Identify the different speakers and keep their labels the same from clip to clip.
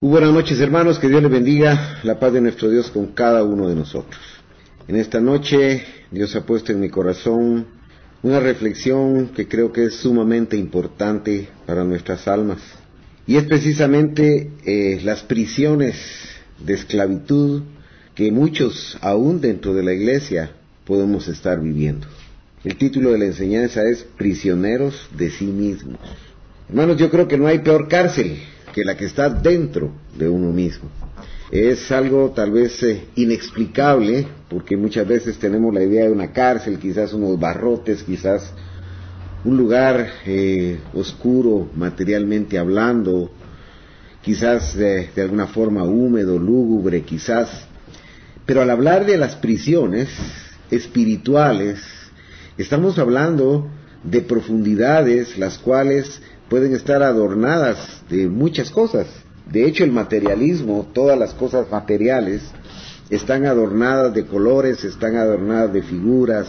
Speaker 1: Muy buenas noches, hermanos, que Dios les bendiga, la paz de nuestro Dios con cada uno de nosotros. En esta noche Dios ha puesto en mi corazón una reflexión que creo que es sumamente importante para nuestras almas, y es precisamente las prisiones de esclavitud que muchos, aún dentro de la iglesia, podemos estar viviendo. El título de la enseñanza es Prisioneros de sí mismos. Hermanos, yo creo que no hay peor cárcel que la que está dentro de uno mismo. Es algo tal vez inexplicable, porque muchas veces tenemos la idea de una cárcel, quizás unos barrotes, quizás un lugar oscuro materialmente hablando, quizás de alguna forma húmedo, lúgubre, quizás. Pero al hablar de las prisiones espirituales, estamos hablando de profundidades las cuales pueden estar adornadas de muchas cosas. De hecho, el materialismo, todas las cosas materiales, están adornadas de colores, están adornadas de figuras,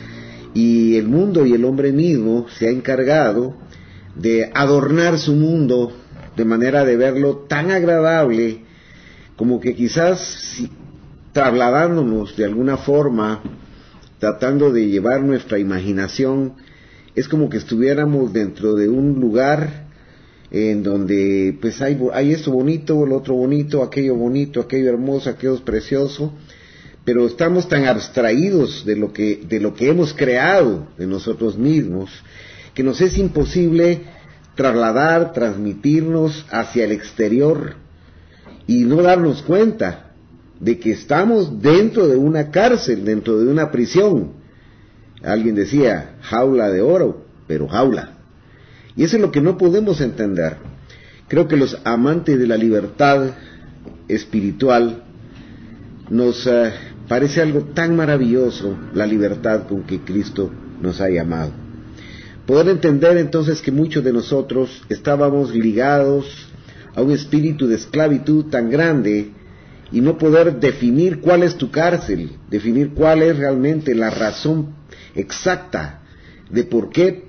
Speaker 1: y el mundo y el hombre mismo se ha encargado de adornar su mundo de manera de verlo tan agradable, como que quizás trasladándonos de alguna forma, tratando de llevar nuestra imaginación, es como que estuviéramos dentro de un lugar en donde pues hay esto bonito, el otro bonito, aquello hermoso, aquello es precioso, pero estamos tan abstraídos de lo que hemos creado de nosotros mismos, que nos es imposible transmitirnos hacia el exterior y no darnos cuenta de que estamos dentro de una cárcel, dentro de una prisión. Alguien decía, jaula de oro, pero jaula. Y eso es lo que no podemos entender. Creo que los amantes de la libertad espiritual nos parece algo tan maravilloso, la libertad con que Cristo nos ha llamado. Poder entender entonces que muchos de nosotros estábamos ligados a un espíritu de esclavitud tan grande, y no poder definir cuál es tu cárcel, definir cuál es realmente la razón exacta de por qué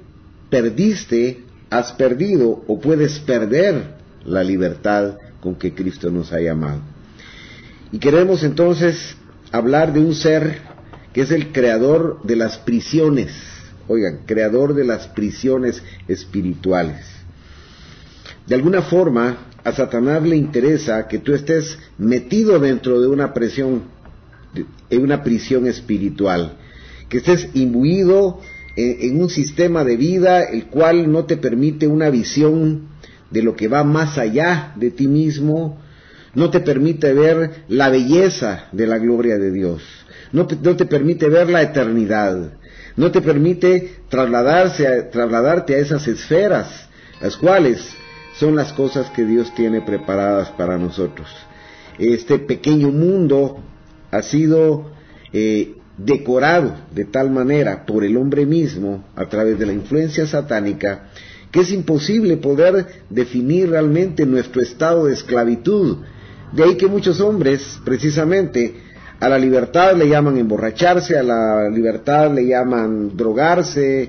Speaker 1: has perdido o puedes perder la libertad con que Cristo nos ha llamado. Y queremos entonces hablar de un ser que es el creador de las prisiones, creador de las prisiones espirituales. De alguna forma, a Satanás le interesa que tú estés metido dentro de una prisión espiritual, que estés imbuido en un sistema de vida el cual no te permite una visión de lo que va más allá de ti mismo, no te permite ver la belleza de la gloria de Dios, no te permite ver la eternidad, no te permite trasladarte a esas esferas, las cuales son las cosas que Dios tiene preparadas para nosotros. Este pequeño mundo ha sido decorado de tal manera por el hombre mismo, a través de la influencia satánica, que es imposible poder definir realmente nuestro estado de esclavitud. De ahí que muchos hombres, precisamente, a la libertad le llaman emborracharse, a la libertad le llaman drogarse,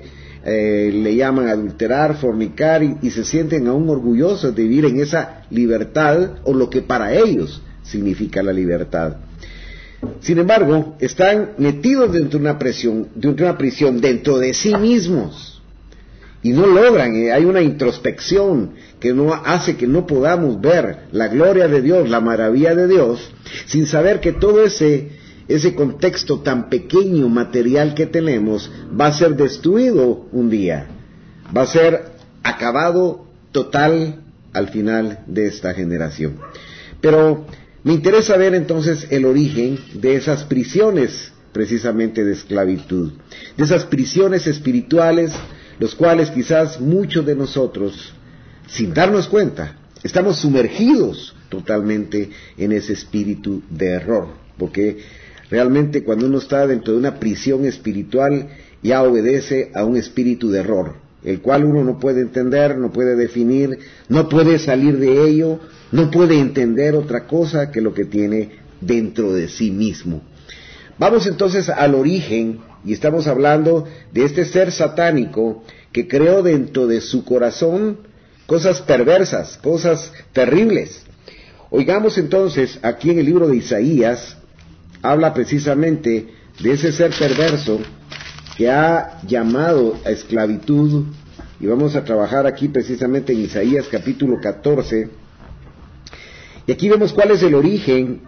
Speaker 1: le llaman adulterar, fornicar, y se sienten aún orgullosos de vivir en esa libertad, o lo que para ellos significa la libertad. Sin embargo, están metidos dentro de una prisión dentro de sí mismos, y no logran, hay una introspección que no hace que no podamos ver la gloria de Dios, la maravilla de Dios, sin saber que todo ese contexto tan pequeño material que tenemos va a ser destruido un día, va a ser acabado total al final de esta generación. Pero me interesa ver entonces el origen de esas prisiones precisamente de esclavitud, de esas prisiones espirituales, los cuales quizás muchos de nosotros, sin darnos cuenta, estamos sumergidos totalmente en ese espíritu de error, porque realmente cuando uno está dentro de una prisión espiritual ya obedece a un espíritu de error, el cual uno no puede entender, no puede definir, no puede salir de ello, no puede entender otra cosa que lo que tiene dentro de sí mismo. Vamos entonces al origen, y estamos hablando de este ser satánico que creó dentro de su corazón cosas perversas, cosas terribles. Oigamos entonces, aquí en el libro de Isaías, habla precisamente de ese ser perverso que ha llamado a esclavitud, y vamos a trabajar aquí precisamente en Isaías capítulo 14, y aquí vemos cuál es el origen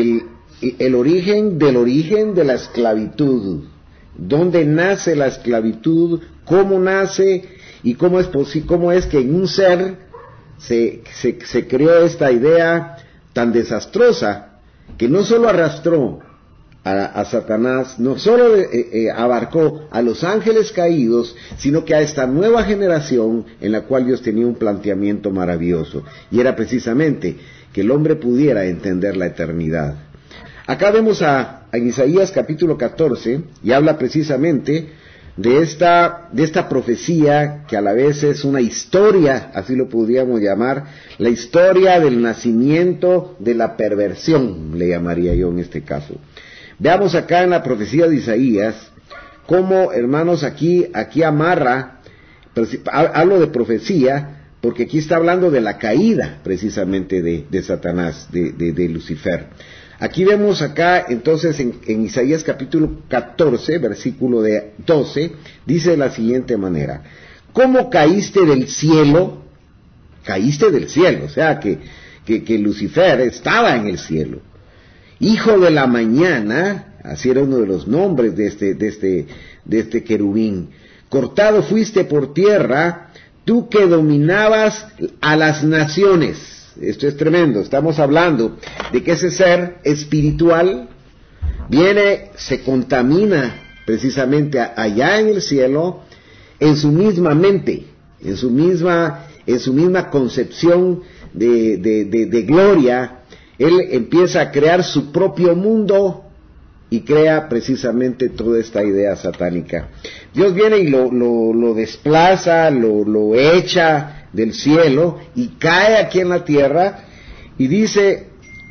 Speaker 1: de la esclavitud, dónde nace la esclavitud, cómo nace, y cómo es que en un ser se creó esta idea tan desastrosa, que no solo arrastró a Satanás, no solo abarcó a los ángeles caídos, sino que a esta nueva generación en la cual Dios tenía un planteamiento maravilloso, y era precisamente que el hombre pudiera entender la eternidad. Acá vemos en Isaías capítulo 14, y habla precisamente de esta profecía, que a la vez es una historia, así lo podríamos llamar, la historia del nacimiento de la perversión, le llamaría yo en este caso. Veamos acá en la profecía de Isaías, cómo, hermanos, aquí amarra, hablo de profecía, porque aquí está hablando de la caída, precisamente, de Satanás, de Lucifer. Aquí vemos acá, entonces, en Isaías capítulo 14, versículo 12, dice de la siguiente manera: ¿cómo caíste del cielo? Caíste del cielo, o sea, que Lucifer estaba en el cielo. Hijo de la mañana, así era uno de los nombres de este querubín. Cortado fuiste por tierra, tú que dominabas a las naciones. Esto es tremendo, estamos hablando de que ese ser espiritual viene, se contamina precisamente allá en el cielo, en su misma mente, en su misma concepción de gloria. Él empieza a crear su propio mundo y crea precisamente toda esta idea satánica. Dios viene y lo desplaza, lo echa del cielo y cae aquí en la tierra y dice: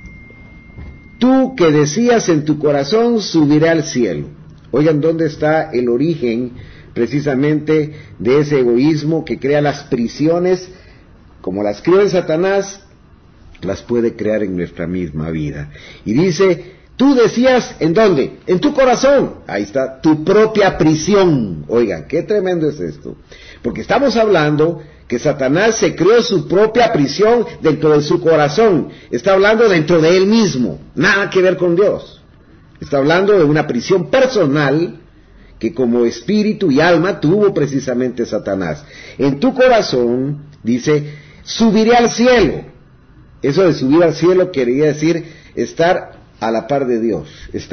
Speaker 1: tú que decías en tu corazón, subiré al cielo. Oigan, ¿dónde está el origen precisamente de ese egoísmo que crea las prisiones? Como las creó en Satanás, las puede crear en nuestra misma vida. Y dice: tú decías, ¿en dónde? En tu corazón. Ahí está, tu propia prisión. Oigan, qué tremendo es esto. Porque estamos hablando que Satanás se creó su propia prisión dentro de su corazón. Está hablando dentro de él mismo. Nada que ver con Dios. Está hablando de una prisión personal que como espíritu y alma tuvo precisamente Satanás. En tu corazón, dice, subiré al cielo. Eso de subir al cielo quería decir estar a la par de Dios,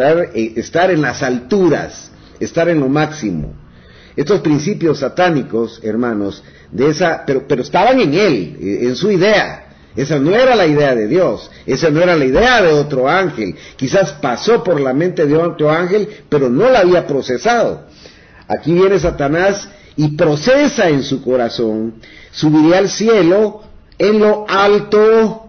Speaker 1: estar en las alturas, estar en lo máximo. Estos principios satánicos, hermanos, pero estaban en él, en su idea. Esa no era la idea de Dios, esa no era la idea de otro ángel. Quizás pasó por la mente de otro ángel, pero no la había procesado. Aquí viene Satanás y procesa en su corazón: subiré al cielo, en lo alto,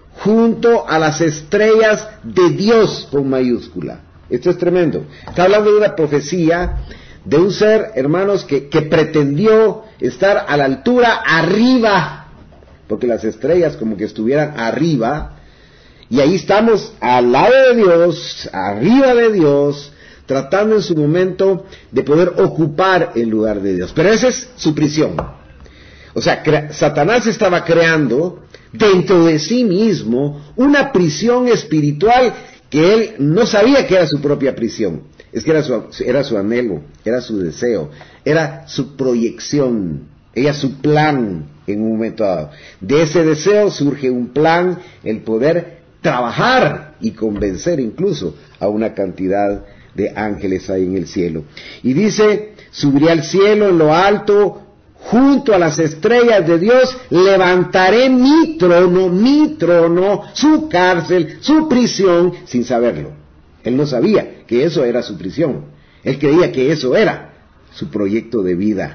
Speaker 1: junto a las estrellas de Dios, con mayúscula. Esto es tremendo. Está hablando de una profecía de un ser, hermanos, que pretendió estar a la altura arriba, porque las estrellas como que estuvieran arriba, y ahí estamos al lado de Dios, arriba de Dios, tratando en su momento de poder ocupar el lugar de Dios. Pero esa es su prisión. O sea, Satanás estaba creando dentro de sí mismo una prisión espiritual que él no sabía que era su propia prisión. Es que era su anhelo, era su deseo, era su proyección, era su plan en un momento dado. De ese deseo surge un plan, el poder trabajar y convencer incluso a una cantidad de ángeles ahí en el cielo. Y dice: subiré al cielo en lo alto, junto a las estrellas de Dios, levantaré mi trono, su cárcel, su prisión, sin saberlo. Él no sabía que eso era su prisión. Él creía que eso era su proyecto de vida.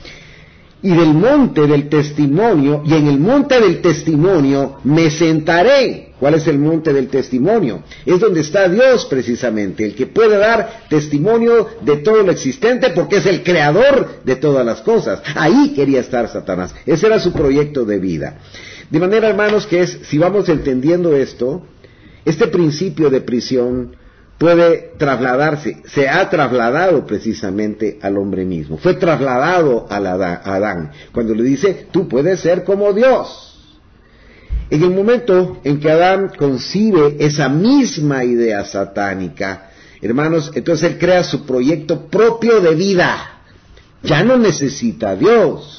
Speaker 1: Y del monte del testimonio, y en el monte del testimonio me sentaré. ¿Cuál es el monte del testimonio? Es donde está Dios precisamente, el que puede dar testimonio de todo lo existente, porque es el creador de todas las cosas. Ahí quería estar Satanás. Ese era su proyecto de vida. De manera, hermanos, que si vamos entendiendo esto, este principio de prisión puede trasladarse, se ha trasladado precisamente al hombre mismo, fue trasladado a Adán, cuando le dice, tú puedes ser como Dios. En el momento en que Adán concibe esa misma idea satánica, hermanos, entonces él crea su proyecto propio de vida, ya no necesita a Dios.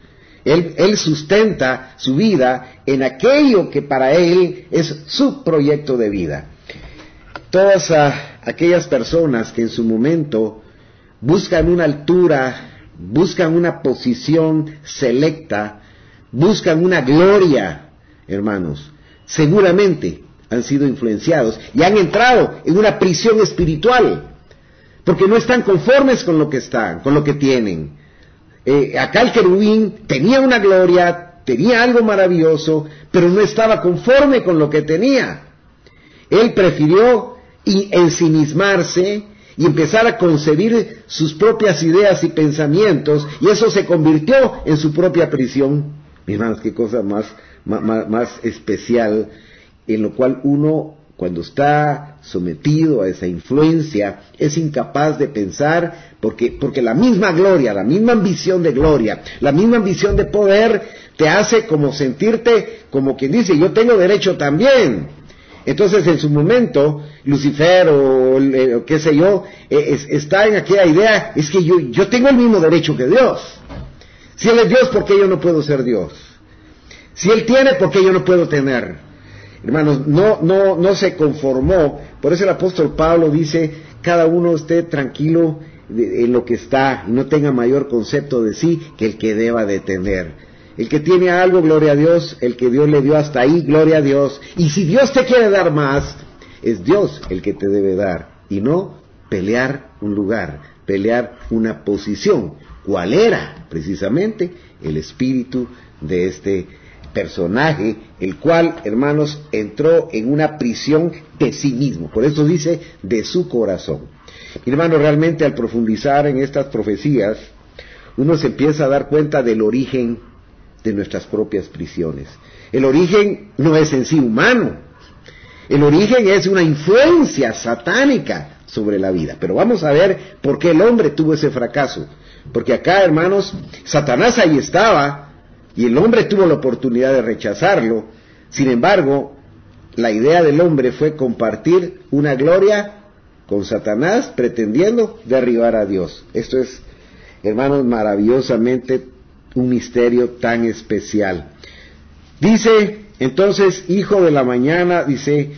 Speaker 1: Él sustenta su vida en aquello que para él es su proyecto de vida. Todas aquellas personas que en su momento buscan una altura, buscan una posición selecta, buscan una gloria, hermanos, seguramente han sido influenciados y han entrado en una prisión espiritual, porque no están conformes con lo que están, con lo que tienen. Acá el querubín tenía una gloria, tenía algo maravilloso, pero no estaba conforme con lo que tenía. Él prefirió ensimismarse y empezar a concebir sus propias ideas y pensamientos, y eso se convirtió en su propia prisión. Mis hermanos, qué cosa más especial, en lo cual uno, cuando está sometido a esa influencia, es incapaz de pensar, porque la misma gloria, la misma ambición de gloria, la misma ambición de poder, te hace como sentirte como quien dice, yo tengo derecho también. Entonces, en su momento, Lucifer o qué sé yo, está en aquella idea, es que yo tengo el mismo derecho que Dios. Si Él es Dios, ¿por qué yo no puedo ser Dios? Si Él tiene, ¿por qué yo no puedo tener? Hermanos, no se conformó. Por eso el apóstol Pablo dice, cada uno esté tranquilo en lo que está, y no tenga mayor concepto de sí que el que deba de tener. El que tiene algo, gloria a Dios. El que Dios le dio hasta ahí, gloria a Dios. Y si Dios te quiere dar más, es Dios el que te debe dar, y no pelear un lugar, pelear una posición. ¿Cuál era? Precisamente el espíritu de este personaje, el cual, hermanos, entró en una prisión de sí mismo. Por eso dice, de su corazón. Hermanos, realmente al profundizar en estas profecías, uno se empieza a dar cuenta del origen de nuestras propias prisiones. El origen no es en sí humano, el origen es una influencia satánica sobre la vida. Pero vamos a ver por qué el hombre tuvo ese fracaso. Porque acá, hermanos, Satanás ahí estaba, y el hombre tuvo la oportunidad de rechazarlo. Sin embargo, la idea del hombre fue compartir una gloria con Satanás, pretendiendo derribar a Dios. Esto es, hermanos, maravillosamente un misterio tan especial. Dice, entonces, hijo de la mañana, dice,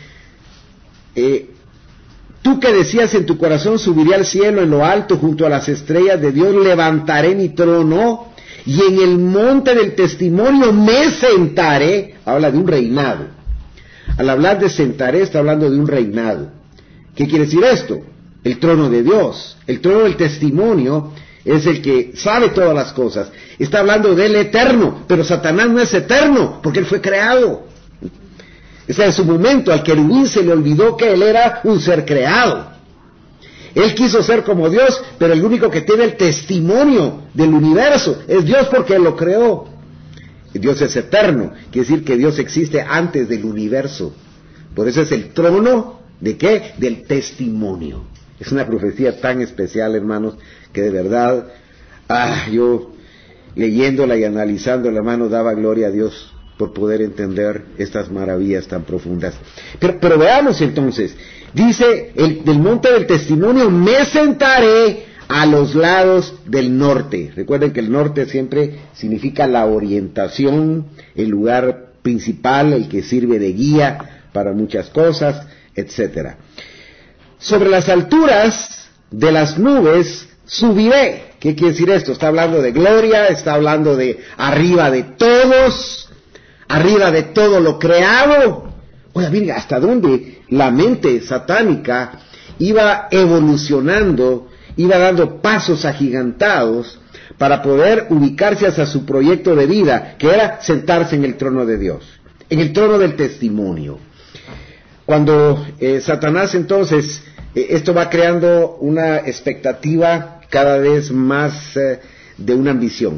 Speaker 1: tú que decías en tu corazón, subiré al cielo en lo alto, junto a las estrellas de Dios, levantaré mi trono, y en el monte del testimonio me sentaré. Habla de un reinado. Al hablar de sentaré, está hablando de un reinado. ¿Qué quiere decir esto? El trono de Dios, el trono del testimonio, es el que sabe todas las cosas. Está hablando del eterno, pero Satanás no es eterno, porque él fue creado. O sea, en su momento al querubín se le olvidó que él era un ser creado. Él quiso ser como Dios, pero el único que tiene el testimonio del universo es Dios, porque él lo creó. Y Dios es eterno, quiere decir que Dios existe antes del universo. Por eso es el trono, ¿de qué? Del testimonio. Es una profecía tan especial, hermanos, que de verdad, yo leyéndola y analizándola, hermano, daba gloria a Dios por poder entender estas maravillas tan profundas. Pero veamos entonces, dice, del monte del testimonio me sentaré a los lados del norte. Recuerden que el norte siempre significa la orientación, el lugar principal, el que sirve de guía para muchas cosas, etcétera. Sobre las alturas de las nubes subiré. ¿Qué quiere decir esto? Está hablando de gloria, está hablando de arriba de todos, arriba de todo lo creado. Oiga, mira, hasta dónde la mente satánica iba evolucionando, iba dando pasos agigantados para poder ubicarse hacia su proyecto de vida, que era sentarse en el trono de Dios, en el trono del testimonio. Cuando Satanás entonces, esto va creando una expectativa cada vez más de una ambición.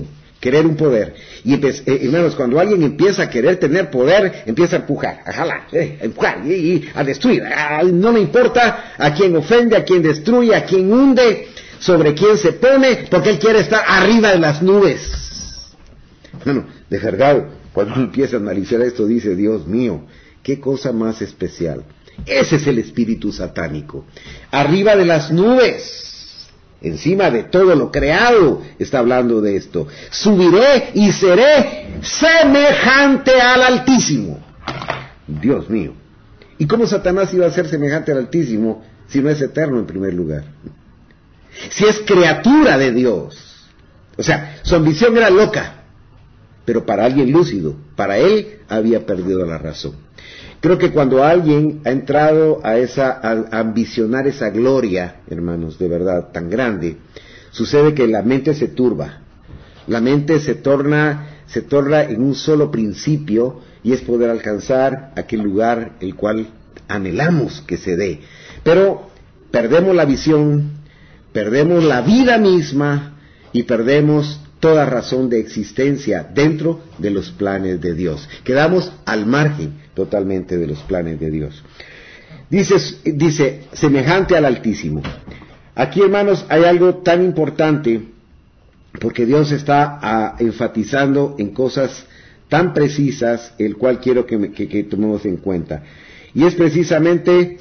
Speaker 1: querer un poder. Y hermanos, cuando alguien empieza a querer tener poder, empieza a empujar, a jalar, a empujar y a destruir. No le importa a quién ofende, a quién destruye, a quién hunde, sobre quién se pone, porque él quiere estar arriba de las nubes. Bueno, de verdad, cuando uno empieza a analizar esto, dice, Dios mío, qué cosa más especial. Ese es el espíritu satánico. Arriba de las nubes, encima de todo lo creado, está hablando de esto. Subiré y seré semejante al Altísimo. Dios mío. ¿Y cómo Satanás iba a ser semejante al Altísimo si no es eterno en primer lugar? Si es criatura de Dios. O sea, su ambición era loca, pero para alguien lúcido, para él había perdido la razón. Creo que cuando alguien ha entrado a ambicionar esa gloria, hermanos, de verdad, tan grande, sucede que la mente se turba. La mente se torna en un solo principio, y es poder alcanzar aquel lugar el cual anhelamos que se dé. Pero perdemos la visión, perdemos la vida misma, y perdemos toda razón de existencia dentro de los planes de Dios. Quedamos al margen totalmente de los planes de Dios. Dice, semejante al Altísimo. Aquí, hermanos, hay algo tan importante, porque Dios está enfatizando en cosas tan precisas, el cual quiero que tomemos en cuenta. Y es precisamente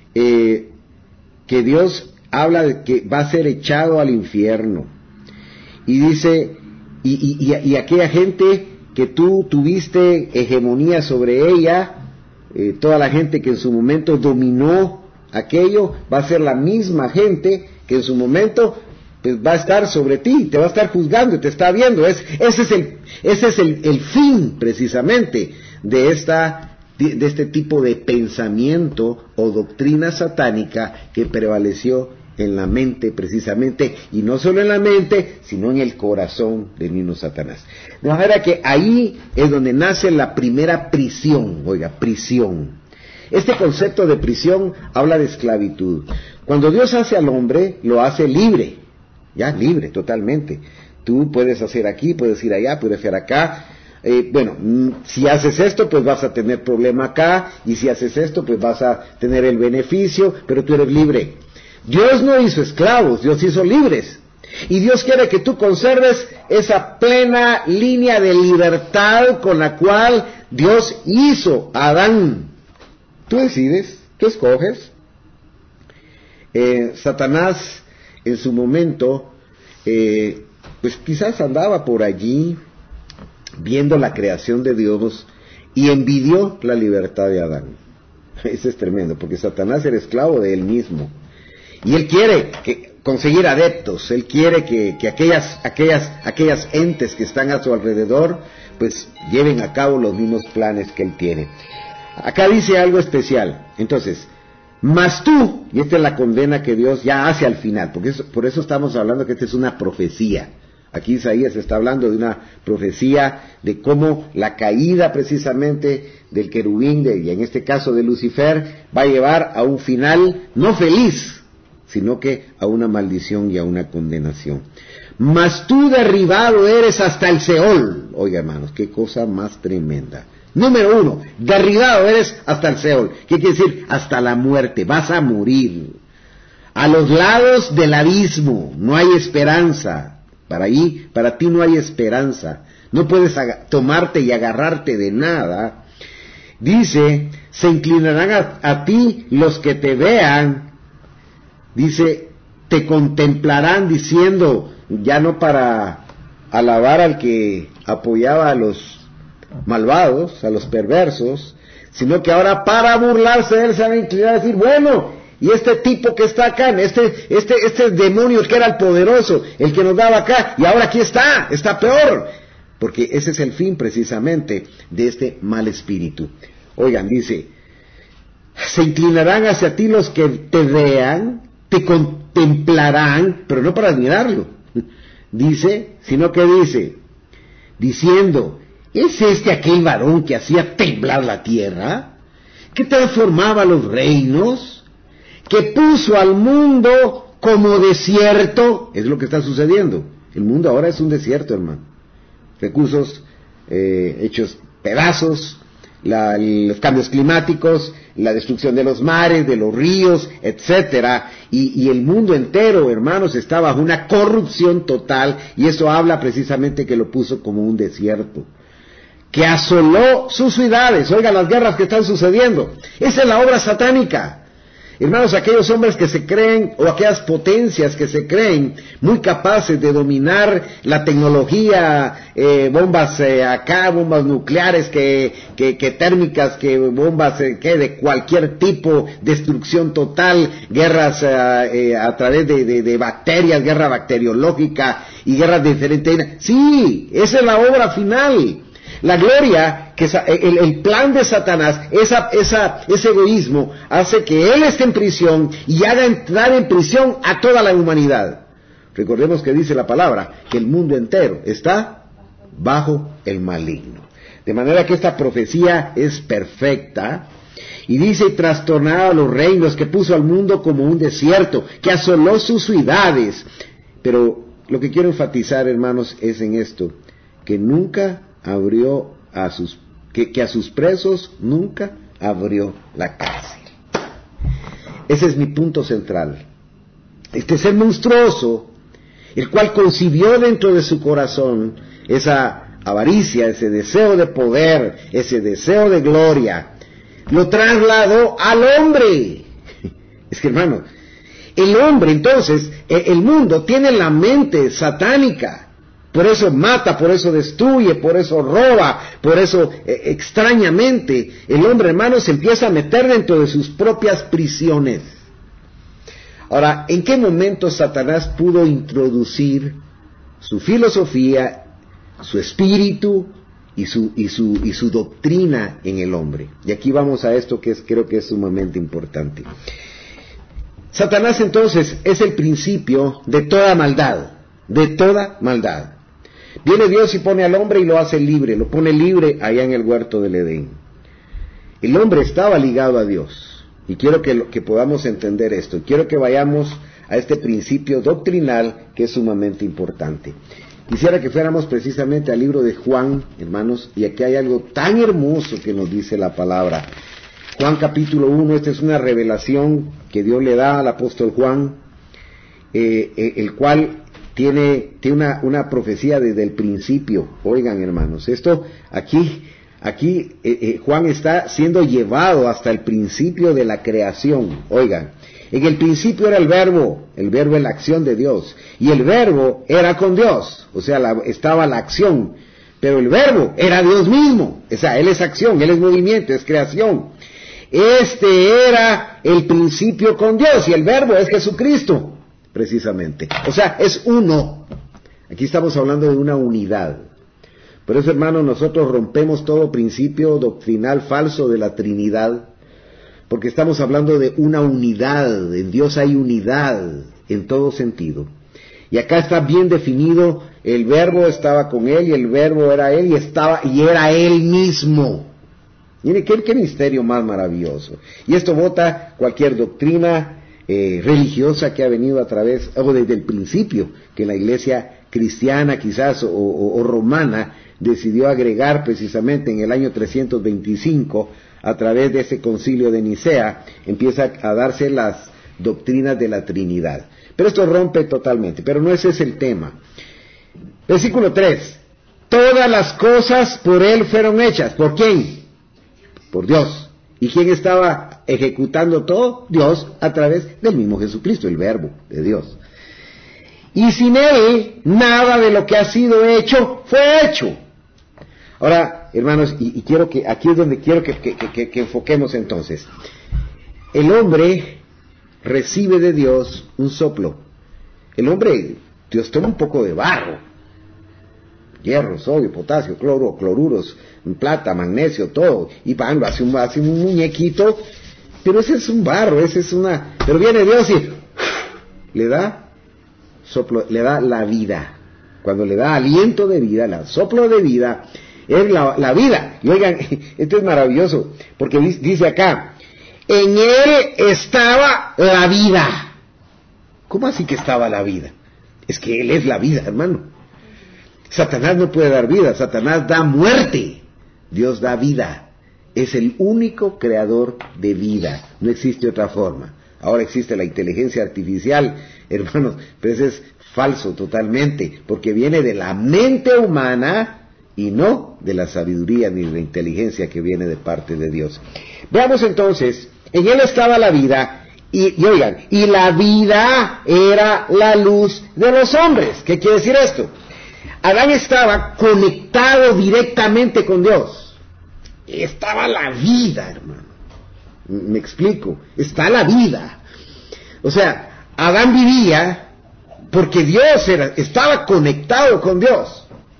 Speaker 1: que Dios habla de que va a ser echado al infierno. Y dice, y aquella gente que tú tuviste hegemonía sobre ella, toda la gente que en su momento dominó aquello, va a ser la misma gente que en su momento pues va a estar sobre ti, te va a estar juzgando, te está viendo. Ese es el fin precisamente de este tipo de pensamiento o doctrina satánica que prevaleció en la mente precisamente, y no solo en la mente, sino en el corazón del mismo Satanás. De manera que ahí es donde nace la primera prisión. Oiga, prisión. Este concepto de prisión habla de esclavitud. Cuando Dios hace al hombre, lo hace libre, ya libre totalmente. Tú puedes hacer aquí, puedes ir allá, puedes hacer acá. Si haces esto, pues vas a tener problema acá, y si haces esto, pues vas a tener el beneficio, pero tú eres libre. Dios no hizo esclavos, Dios hizo libres. Y Dios quiere que tú conserves esa plena línea de libertad con la cual Dios hizo a Adán. Tú decides, tú escoges. Satanás en su momento, pues quizás andaba por allí viendo la creación de Dios y envidió la libertad de Adán. Eso es tremendo, porque Satanás era esclavo de él mismo. Y él quiere conseguir adeptos, él quiere que aquellas entes que están a su alrededor, pues lleven a cabo los mismos planes que él tiene. Acá dice algo especial. Entonces, mas tú, y esta es la condena que Dios ya hace al final, porque por eso estamos hablando que esta es una profecía. Aquí Isaías está hablando de una profecía de cómo la caída precisamente del querubín, y en este caso de Lucifer, va a llevar a un final no feliz, sino que a una maldición y a una condenación. Mas tú derribado eres hasta el Seol. Oiga, hermanos, qué cosa más tremenda. Número 1, derribado eres hasta el Seol. ¿Qué quiere decir? Hasta la muerte, vas a morir. A los lados del abismo, no hay esperanza. Para ti no hay esperanza. No puedes tomarte y agarrarte de nada. Dice, se inclinarán a ti los que te vean. Dice, te contemplarán diciendo, ya no para alabar al que apoyaba a los malvados, a los perversos, sino que ahora para burlarse de él se van a inclinar a decir, bueno, y este tipo que está acá, este demonio que era el poderoso, el que nos daba acá, y ahora aquí está peor, porque ese es el fin precisamente de este mal espíritu. Oigan, dice, se inclinarán hacia ti los que te vean, te contemplarán, pero no para admirarlo, dice, sino que dice, diciendo, ¿es este aquel varón que hacía temblar la tierra? ¿Que transformaba los reinos? ¿Que puso al mundo como desierto? Es lo que está sucediendo. El mundo ahora es un desierto, hermano. recursos hechos pedazos, los cambios climáticos, la destrucción de los mares, de los ríos, etcétera, y el mundo entero, hermanos, está bajo una corrupción total, y eso habla precisamente que lo puso como un desierto, que asoló sus ciudades. Oigan las guerras que están sucediendo, esa es la obra satánica. Hermanos, aquellos hombres que se creen, o aquellas potencias que se creen muy capaces de dominar la tecnología, bombas acá, bombas nucleares, que térmicas, que bombas que de cualquier tipo, destrucción total, guerras a través de bacterias, guerra bacteriológica y guerras de diferentes. Sí, esa es la obra final. La gloria, que el plan de Satanás, ese egoísmo, hace que él esté en prisión y haga entrar en prisión a toda la humanidad. Recordemos que dice la palabra, que el mundo entero está bajo el maligno. De manera que esta profecía es perfecta, y dice, trastornaba los reinos, que puso al mundo como un desierto, que asoló sus ciudades. Pero lo que quiero enfatizar, hermanos, es en esto, que nunca abrió que a sus presos nunca abrió la cárcel. Ese es mi punto central. Este ser monstruoso, el cual concibió dentro de su corazón esa avaricia, ese deseo de poder, ese deseo de gloria, lo trasladó al hombre. Es que, hermano, el hombre, entonces, el mundo tiene la mente satánica. Por eso mata, por eso destruye, por eso roba, por eso extrañamente el hombre, hermano, se empieza a meter dentro de sus propias prisiones. Ahora, ¿en qué momento Satanás pudo introducir su filosofía, su espíritu y su doctrina en el hombre? Y aquí vamos a esto que creo que es sumamente importante. Satanás entonces es el principio de toda maldad, de toda maldad. Viene Dios y pone al hombre y lo hace libre, lo pone libre allá en el huerto del Edén. El hombre estaba ligado a Dios, y quiero que podamos entender esto, y quiero que vayamos a este principio doctrinal que es sumamente importante. Quisiera que fuéramos precisamente al libro de Juan, hermanos, y aquí hay algo tan hermoso que nos dice la palabra. Juan capítulo 1, esta es una revelación que Dios le da al apóstol Juan, el cual tiene una profecía desde el principio. Oigan, hermanos, esto aquí Juan está siendo llevado hasta el principio de la creación. Oigan, en el principio era el verbo es la acción de Dios, y el verbo era con Dios, o sea, estaba la acción, pero el verbo era Dios mismo, o sea, Él es acción, Él es movimiento, es creación. Este era el principio con Dios, y el verbo es Jesucristo. Precisamente, o sea, es uno. Aquí estamos hablando de una unidad. Por eso, hermanos, nosotros rompemos todo principio doctrinal falso de la Trinidad, porque estamos hablando de una unidad. En Dios hay unidad en todo sentido. Y acá está bien definido, el verbo estaba con Él, y el verbo era Él, y era Él mismo. Mire, qué misterio más maravilloso. Y esto bota cualquier doctrina religiosa que ha venido a través, o desde el principio, que la iglesia cristiana quizás, o romana, decidió agregar precisamente en el año 325, a través de ese concilio de Nicea, empieza a darse las doctrinas de la Trinidad. Pero esto rompe totalmente, pero no ese es el tema. Versículo 3, todas las cosas por Él fueron hechas. ¿Por quién? Por Dios. ¿Y quién estaba ejecutando todo? Dios, a través del mismo Jesucristo, el verbo de Dios. Y sin Él, nada de lo que ha sido hecho fue hecho. Ahora, hermanos, y quiero que, aquí es donde quiero que enfoquemos entonces. El hombre recibe de Dios un soplo. El hombre, Dios toma un poco de barro, hierro, sodio, potasio, cloro, cloruros, plata, magnesio, todo, y lo hace un muñequito, pero ese es un barro, pero viene Dios y le da soplo, le da la vida. Cuando le da aliento de vida, el soplo de vida, es la vida. Y oigan, esto es maravilloso, porque dice acá, en Él estaba la vida. ¿Cómo así que estaba la vida? Es que Él es la vida, hermano. Satanás no puede dar vida, Satanás da muerte, Dios da vida. Es el único creador de vida, no existe otra forma. Ahora existe la inteligencia artificial, hermanos, pero eso es falso totalmente, porque viene de la mente humana y no de la sabiduría ni de la inteligencia que viene de parte de Dios. Veamos entonces, en él estaba la vida, y oigan, y la vida era la luz de los hombres. ¿Qué quiere decir esto? Adán estaba conectado directamente con Dios. Estaba la vida, hermano. Me explico, está la vida. O sea, Adán vivía porque Dios estaba conectado con Dios.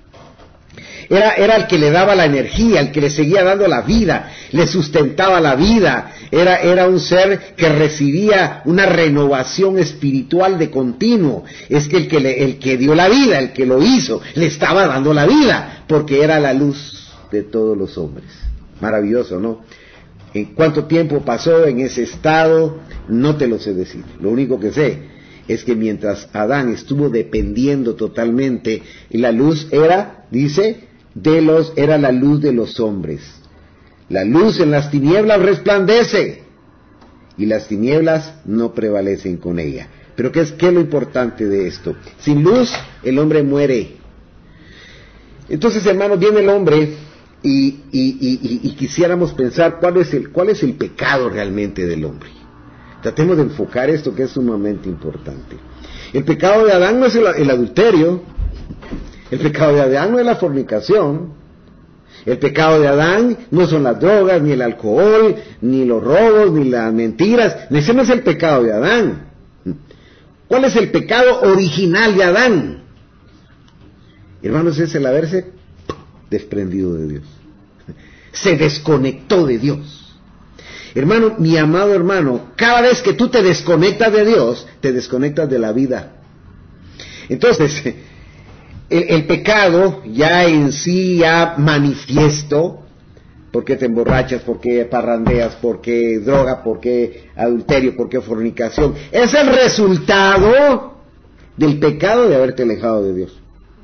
Speaker 1: Era el que le daba la energía, el que le seguía dando la vida, le sustentaba la vida. Era un ser que recibía una renovación espiritual de continuo. Es que el que dio la vida, el que lo hizo, le estaba dando la vida, porque era la luz de todos los hombres. Maravilloso, ¿no? ¿En cuánto tiempo pasó en ese estado? No te lo sé decir. Lo único que sé es que mientras Adán estuvo dependiendo totalmente, la luz era, dice, era la luz de los hombres. La luz en las tinieblas resplandece, y las tinieblas no prevalecen con ella. Pero ¿qué es lo importante de esto? Sin luz, el hombre muere. Entonces, hermanos, viene el hombre y quisiéramos pensar cuál es el pecado realmente del hombre. Tratemos de enfocar esto, que es sumamente importante. El pecado de Adán no es el adulterio. El pecado de Adán no es la fornicación. El pecado de Adán no son las drogas, ni el alcohol, ni los robos, ni las mentiras. Ese no es el pecado de Adán. ¿Cuál es el pecado original de Adán? Hermanos, es el haberse desprendido de Dios. Se desconectó de Dios. Hermano, mi amado hermano, cada vez que tú te desconectas de Dios, te desconectas de la vida. Entonces, el pecado ya en sí, ya manifiesto, ¿por qué te emborrachas? ¿Por qué parrandeas? ¿Por qué droga? ¿Por qué adulterio? ¿Por qué fornicación? Es el resultado del pecado de haberte alejado de Dios.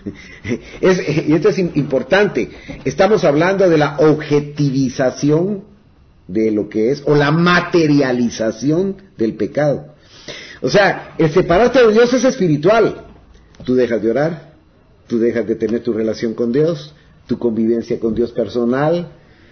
Speaker 1: Y esto es importante. Estamos hablando de la objetivización de lo que es, o la materialización del pecado. O sea, el separarte de Dios es espiritual. Tú dejas de orar, tú dejas de tener tu relación con Dios, tu convivencia con Dios personal,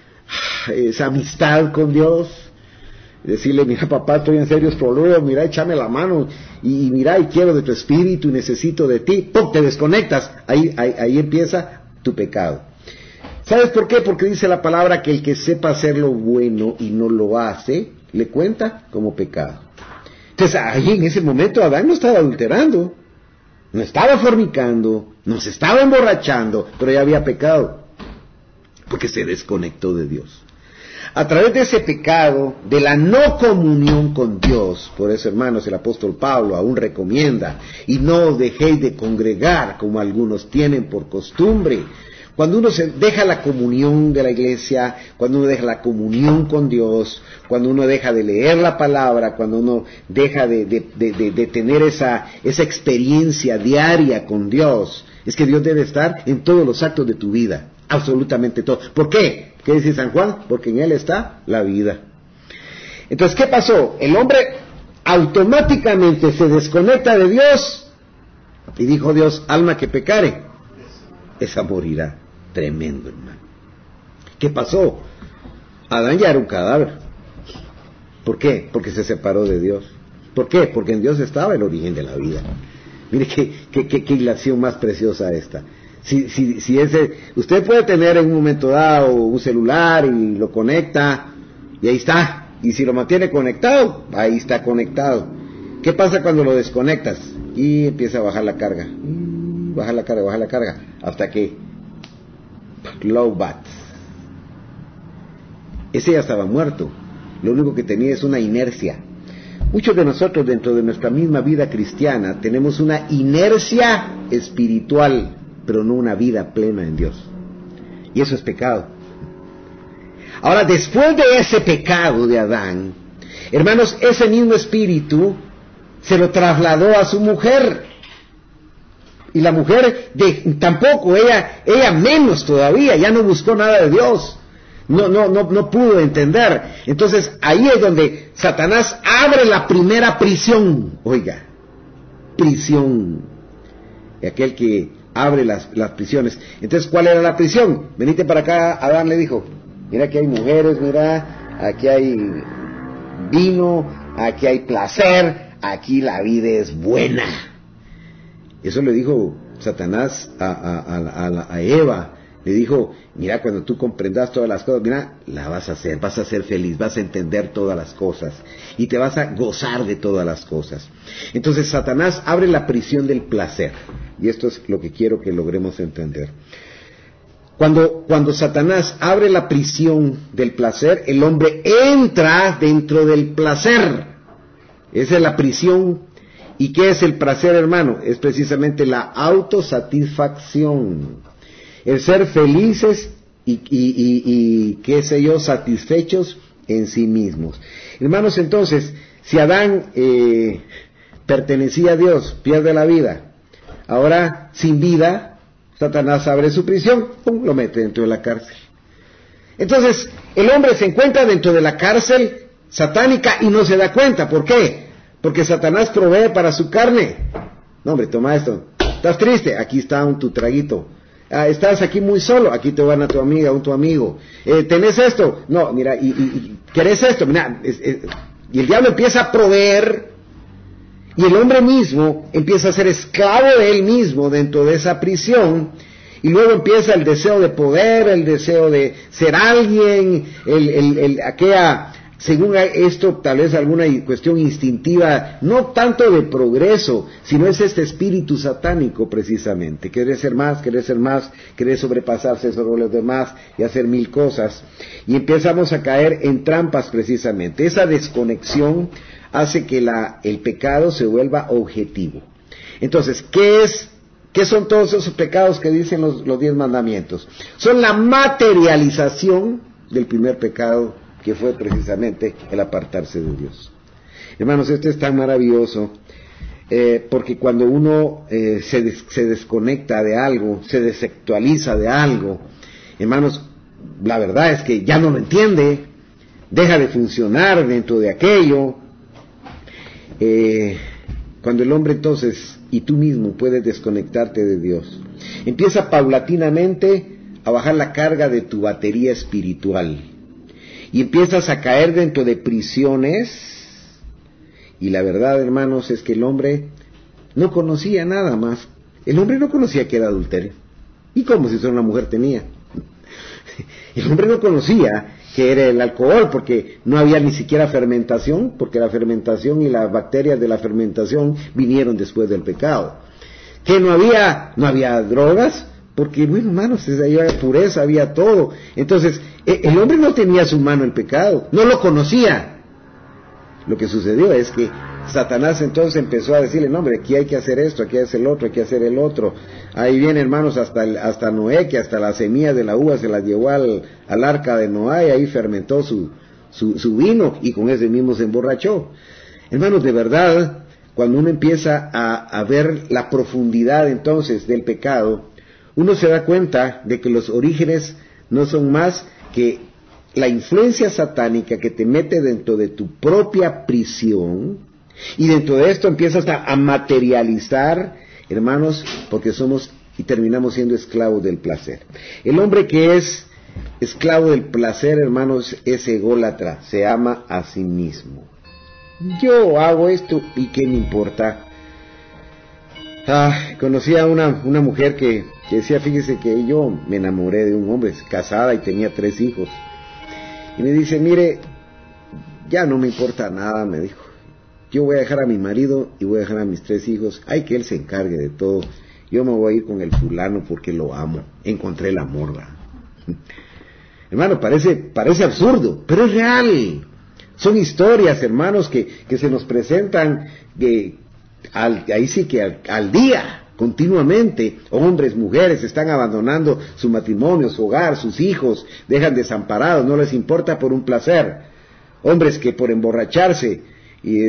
Speaker 1: esa amistad con Dios, decirle, mira papá, estoy en serios problemas, mira, échame la mano, y mira, y quiero de tu espíritu, y necesito de ti, ¡pum!, te desconectas, ahí empieza tu pecado. ¿Sabes por qué? Porque dice la palabra que el que sepa hacer lo bueno y no lo hace, le cuenta como pecado. Entonces ahí en ese momento Adán no estaba adulterando, no estaba fornicando, no se estaba emborrachando, pero ya había pecado, porque se desconectó de Dios. A través de ese pecado, de la no comunión con Dios, por eso, hermanos, el apóstol Pablo aún recomienda, y no os dejéis de congregar como algunos tienen por costumbre. Cuando uno se deja la comunión de la iglesia, cuando uno deja la comunión con Dios, cuando uno deja de leer la palabra, cuando uno deja de tener esa experiencia diaria con Dios, es que Dios debe estar en todos los actos de tu vida, absolutamente todo. ¿Por qué? ¿Qué dice San Juan? Porque en Él está la vida. Entonces, ¿qué pasó? El hombre automáticamente se desconecta de Dios y dijo Dios, alma que pecare, esa morirá. Tremendo, hermano. ¿Qué pasó? Adán ya era un cadáver. ¿Por qué? Porque se separó de Dios. ¿Por qué? Porque en Dios estaba el origen de la vida. Mire qué ilación más preciosa esta. Si usted puede tener en un momento dado un celular y lo conecta y ahí está. Y si lo mantiene conectado, ahí está conectado. ¿Qué pasa cuando lo desconectas? Y empieza a bajar la carga. Baja la carga, hasta que low bat. Ese ya estaba muerto. Lo único que tenía es una inercia. Muchos de nosotros dentro de nuestra misma vida cristiana tenemos una inercia espiritual, pero no una vida plena en Dios. Y eso es pecado. Ahora, después de ese pecado de Adán, hermanos, ese mismo espíritu se lo trasladó a su mujer. Y la mujer tampoco, ella menos todavía, ya no buscó nada de Dios. No pudo entender. Entonces ahí es donde Satanás abre la primera prisión. Oiga, prisión. Y aquel que abre las prisiones. Entonces, ¿cuál era la prisión? Venite para acá, Adán le dijo, mira, aquí hay mujeres, mira, aquí hay vino, aquí hay placer, aquí la vida es buena. Eso le dijo Satanás a Eva. Le dijo, mira, cuando tú comprendas todas las cosas, mira, la vas a ser feliz, vas a entender todas las cosas y te vas a gozar de todas las cosas. Entonces Satanás abre la prisión del placer, y esto es lo que quiero que logremos entender. Cuando Satanás abre la prisión del placer, el hombre entra dentro del placer. Esa es la prisión. ¿Y qué es el placer, hermano? Es precisamente la autosatisfacción. El ser felices y qué sé yo, satisfechos en sí mismos. Hermanos, entonces, si Adán pertenecía a Dios, pierde la vida. Ahora, sin vida, Satanás abre su prisión, ¡pum!, lo mete dentro de la cárcel. Entonces, el hombre se encuentra dentro de la cárcel satánica y no se da cuenta. ¿Por qué? Porque Satanás provee para su carne. No, hombre, toma esto. ¿Estás triste? Aquí está tu traguito. ¿Estás aquí muy solo? Aquí te van a tu amiga o tu amigo. ¿Tenés esto? No, mira, ¿querés esto? Mira, y el diablo empieza a proveer, y el hombre mismo empieza a ser esclavo de él mismo dentro de esa prisión, y luego empieza el deseo de poder, el deseo de ser alguien, aquella, según esto, tal vez alguna cuestión instintiva, no tanto de progreso, sino es este espíritu satánico precisamente. Querer ser más, querer sobrepasarse sobre los demás y hacer mil cosas. Y empezamos a caer en trampas precisamente. Esa desconexión hace que el pecado se vuelva objetivo. Entonces, ¿qué son todos esos pecados que dicen los 10 mandamientos? Son la materialización del primer pecado, que fue precisamente el apartarse de Dios. Hermanos, esto es tan maravilloso, porque cuando uno se desconecta de algo, se desactualiza de algo, hermanos, la verdad es que ya no lo entiende, deja de funcionar dentro de aquello. Cuando el hombre entonces, y tú mismo, puedes desconectarte de Dios, empieza paulatinamente a bajar la carga de tu batería espiritual, y empiezas a caer dentro de prisiones. Y la verdad, hermanos, es que el hombre no conocía nada más. El hombre no conocía que era adulterio. ¿Y cómo si solo una mujer tenía? El hombre no conocía que era el alcohol, porque no había ni siquiera fermentación, porque la fermentación y las bacterias de la fermentación vinieron después del pecado. Que no había drogas, porque, bueno, hermanos, había pureza, había todo. Entonces, el hombre no tenía a su mano el pecado, no lo conocía. Lo que sucedió es que Satanás entonces empezó a decirle, no, hombre, aquí hay que hacer esto, aquí hay que hacer el otro, hay que hacer el otro. Ahí viene, hermanos, hasta Noé, que hasta la semilla de la uva se la llevó al arca de Noé, y ahí fermentó su vino, y con ese mismo se emborrachó. Hermanos, de verdad, cuando uno empieza a ver la profundidad entonces del pecado, uno se da cuenta de que los orígenes no son más que la influencia satánica que te mete dentro de tu propia prisión, y dentro de esto empiezas a materializar, hermanos, porque somos y terminamos siendo esclavos del placer. El hombre que es esclavo del placer, hermanos, es ególatra, se ama a sí mismo. Yo hago esto y qué me importa. Conocí a una mujer que decía, fíjese que yo me enamoré de un hombre, casada y tenía 3 hijos. Y me dice, mire, ya no me importa nada, me dijo. Yo voy a dejar a mi marido y voy a dejar a mis 3 hijos. Hay que él se encargue de todo. Yo me voy a ir con el fulano porque lo amo. Encontré el amor, ¿verdad? Hermano, parece absurdo, pero es real. Son historias, hermanos, que se nos presentan ahí sí que al día, continuamente. Hombres, mujeres están abandonando su matrimonio, su hogar, sus hijos, dejan desamparados, no les importa por un placer. Hombres que por emborracharse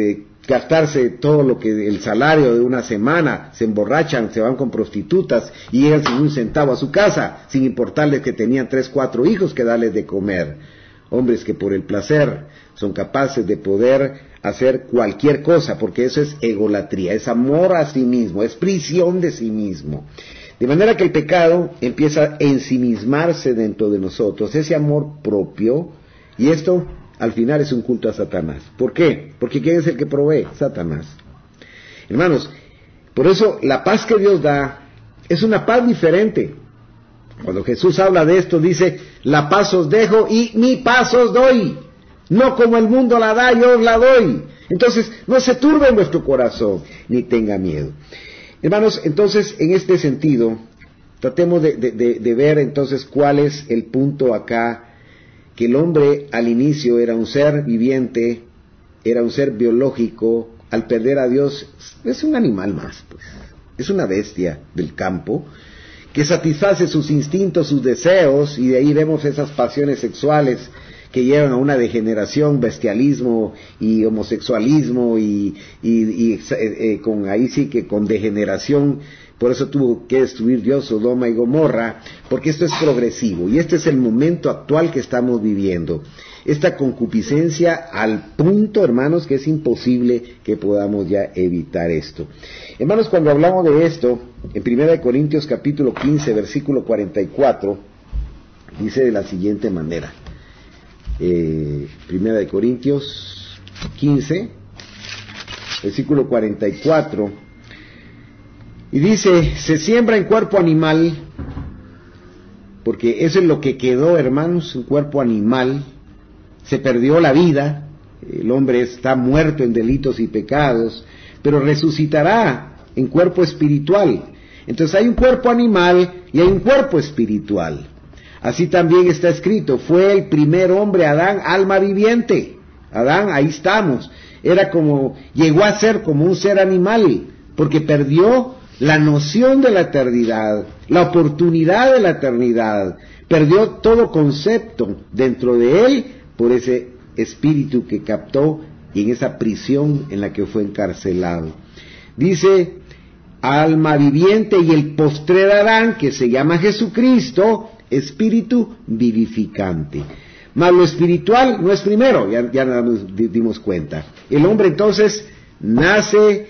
Speaker 1: gastarse todo lo que el salario de una semana, se emborrachan, se van con prostitutas y llegan sin un centavo a su casa, sin importarles que tenían 3, 4 hijos que darles de comer. Hombres que por el placer son capaces de poder hacer cualquier cosa, porque eso es egolatría, es amor a sí mismo, es prisión de sí mismo. De manera que el pecado empieza a ensimismarse dentro de nosotros, ese amor propio, y esto al final es un culto a Satanás. ¿Por qué? Porque ¿quién es el que provee? Satanás. Hermanos, por eso la paz que Dios da es una paz diferente. Cuando Jesús habla de esto, dice, la paz os dejo y mi paz os doy. No como el mundo la da, yo os la doy. Entonces, no se turbe en vuestro corazón, ni tenga miedo. Hermanos, entonces, en este sentido, tratemos de ver entonces cuál es el punto acá, que el hombre al inicio era un ser viviente, era un ser biológico, al perder a Dios es un animal más, pues. Es una bestia del campo, que satisface sus instintos, sus deseos, y de ahí vemos esas pasiones sexuales que llevan a una degeneración, bestialismo y homosexualismo y con ahí sí que con degeneración. Por eso tuvo que destruir Dios Sodoma y Gomorra, porque esto es progresivo y este es el momento actual que estamos viviendo. Esta concupiscencia al punto, hermanos, que es imposible que podamos ya evitar esto. Hermanos, cuando hablamos de esto, en 1 Corintios capítulo 15, versículo 44, dice de la siguiente manera. 1 Corintios 15, versículo 44, y dice, se siembra en cuerpo animal, porque eso es lo que quedó, hermanos, un cuerpo animal, se perdió la vida, el hombre está muerto en delitos y pecados, pero resucitará en cuerpo espiritual. Entonces hay un cuerpo animal y hay un cuerpo espiritual. Así también está escrito, fue el primer hombre, Adán, alma viviente. Adán, ahí estamos, llegó a ser como un ser animal, porque perdió la noción de la eternidad, la oportunidad de la eternidad, perdió todo concepto dentro de él por ese espíritu que captó y en esa prisión en la que fue encarcelado. Dice, alma viviente, y el postrer Adán, que se llama Jesucristo, espíritu vivificante. Mas lo espiritual no es primero, ya nos dimos cuenta. El hombre entonces nace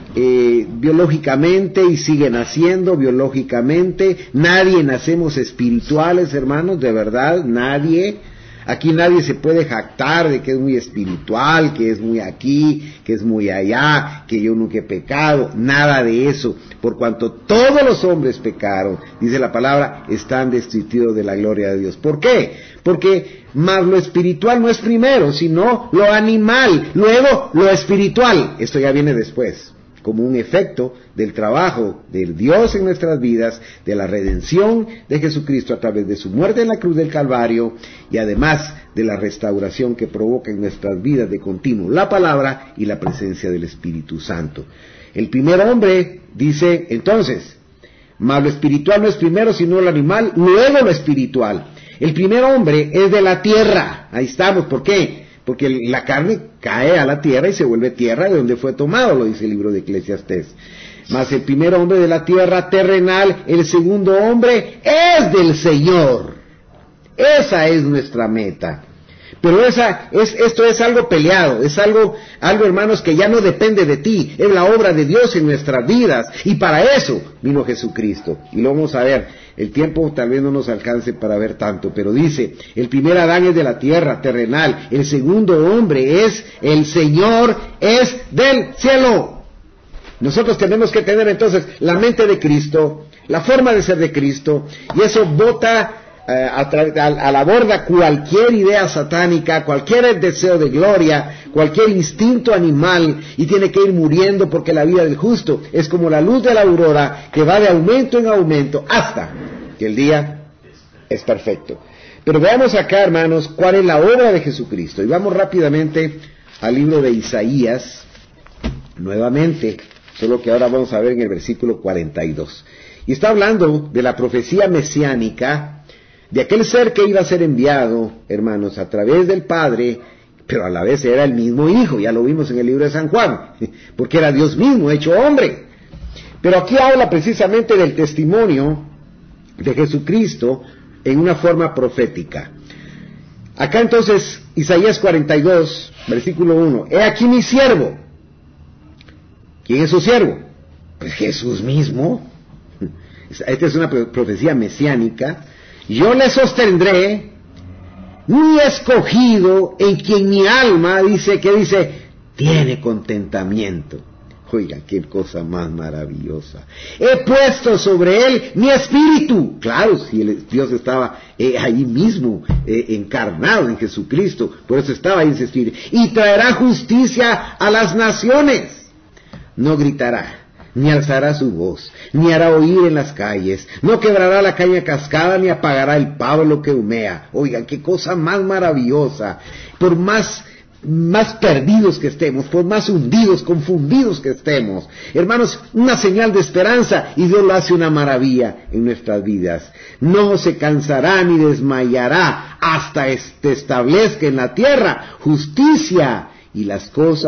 Speaker 1: biológicamente y sigue naciendo biológicamente. Nadie nacemos espirituales, hermanos, de verdad, nadie. Aquí nadie se puede jactar de que es muy espiritual, que es muy aquí, que es muy allá, que yo nunca he pecado, nada de eso, por cuanto todos los hombres pecaron, dice la palabra, están destituidos de la gloria de Dios. ¿Por qué? Porque más lo espiritual no es primero, sino lo animal, luego lo espiritual, esto ya viene después, como un efecto del trabajo de Dios en nuestras vidas, de la redención de Jesucristo a través de su muerte en la cruz del Calvario, y además de la restauración que provoca en nuestras vidas de continuo la palabra y la presencia del Espíritu Santo. El primer hombre dice entonces, mas lo espiritual no es primero sino lo animal, luego lo espiritual. El primer hombre es de la tierra, ahí estamos, ¿por qué? Porque la carne cae a la tierra y se vuelve tierra de donde fue tomado, lo dice el libro de Eclesiastés. Mas el primer hombre de la tierra terrenal, el segundo hombre es del Señor. Esa es nuestra meta. Pero esto es algo peleado, es algo, hermanos, que ya no depende de ti, es la obra de Dios en nuestras vidas, y para eso vino Jesucristo, y lo vamos a ver. El tiempo tal vez no nos alcance para ver tanto, pero dice, el primer Adán es de la tierra terrenal, el segundo hombre es el Señor, es del cielo. Nosotros tenemos que tener entonces la mente de Cristo, la forma de ser de Cristo, y eso bota a la borda cualquier idea satánica, cualquier deseo de gloria, cualquier instinto animal, y tiene que ir muriendo, porque la vida del justo es como la luz de la aurora que va de aumento en aumento hasta que el día es perfecto. Pero veamos acá, hermanos, cuál es la obra de Jesucristo, y vamos rápidamente al libro de Isaías nuevamente, solo que ahora vamos a ver en el versículo 42, y está hablando de la profecía mesiánica de aquel ser que iba a ser enviado, hermanos, a través del Padre, pero a la vez era el mismo Hijo, ya lo vimos en el libro de San Juan, porque era Dios mismo hecho hombre. Pero aquí habla precisamente del testimonio de Jesucristo en una forma profética. Acá entonces, Isaías 42, versículo 1, he aquí mi siervo. ¿Quién es su siervo? Pues Jesús mismo. Esta es una profecía mesiánica. Yo le sostendré, mi escogido, en quien mi alma dice, tiene contentamiento. Oiga, qué cosa más maravillosa. He puesto sobre él mi espíritu. Claro, si Dios estaba ahí mismo, encarnado en Jesucristo, por eso estaba ahí ese espíritu. Y traerá justicia a las naciones. No gritará, ni alzará su voz, ni hará oír en las calles, no quebrará la caña cascada, ni apagará el pablo que humea. Oigan, qué cosa más maravillosa. Por más perdidos que estemos, por más hundidos, confundidos que estemos, hermanos, una señal de esperanza, y Dios lo hace una maravilla en nuestras vidas. No se cansará ni desmayará hasta establezca en la tierra justicia, y las